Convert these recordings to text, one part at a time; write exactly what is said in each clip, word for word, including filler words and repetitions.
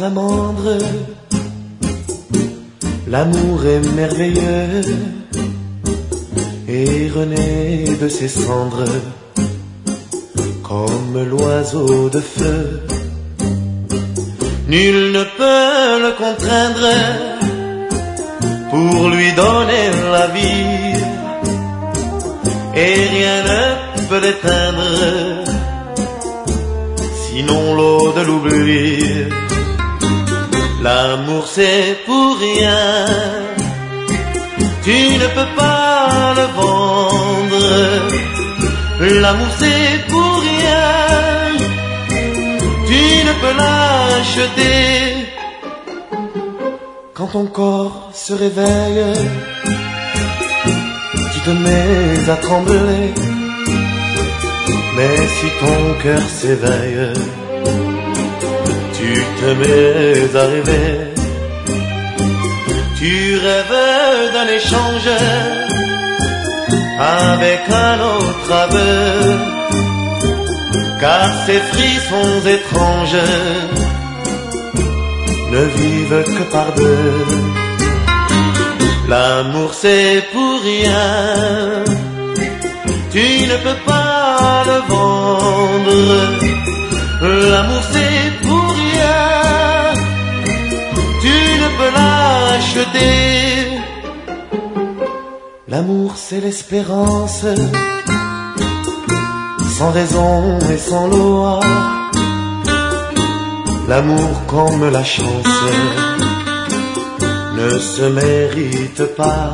salamandre. L'amour est merveilleux et renaît de ses cendres comme l'oiseau de feu. Nul ne peut le contraindre pour lui donner la vie, et rien ne peut l'éteindre, sinon l'eau de l'oubli. L'amour c'est pour rien, tu ne peux pas le vendre. L'amour c'est pour rien, tu ne peux l'acheter. Quand ton corps se réveille, tu te mets à trembler. Mais si ton cœur s'éveille, tu te mets à rêver. Tu rêves d'un échange avec un autre aveu, car ces frissons étranges ne vivent que par deux. L'amour c'est pour rien, tu ne peux pas le vendre. L'amour c'est pour rien, tu ne peux l'acheter. L'amour c'est l'espérance, sans raison et sans loi. L'amour comme la chance ne se mérite pas.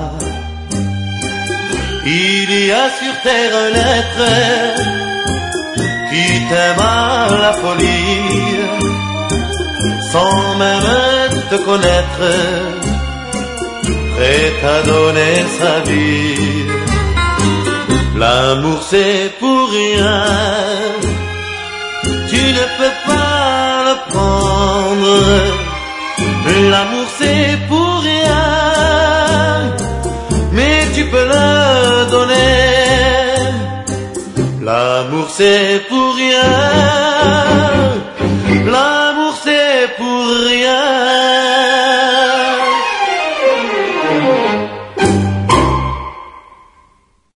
Il y a sur terre un être qui t'aime à la folie, sans même te connaître, prêt à donner sa vie. L'amour c'est pour rien, tu ne peux pas le prendre. L'amour c'est pour rien, mais tu peux le donner. L'amour c'est pour rien, l'amour c'est pour rien.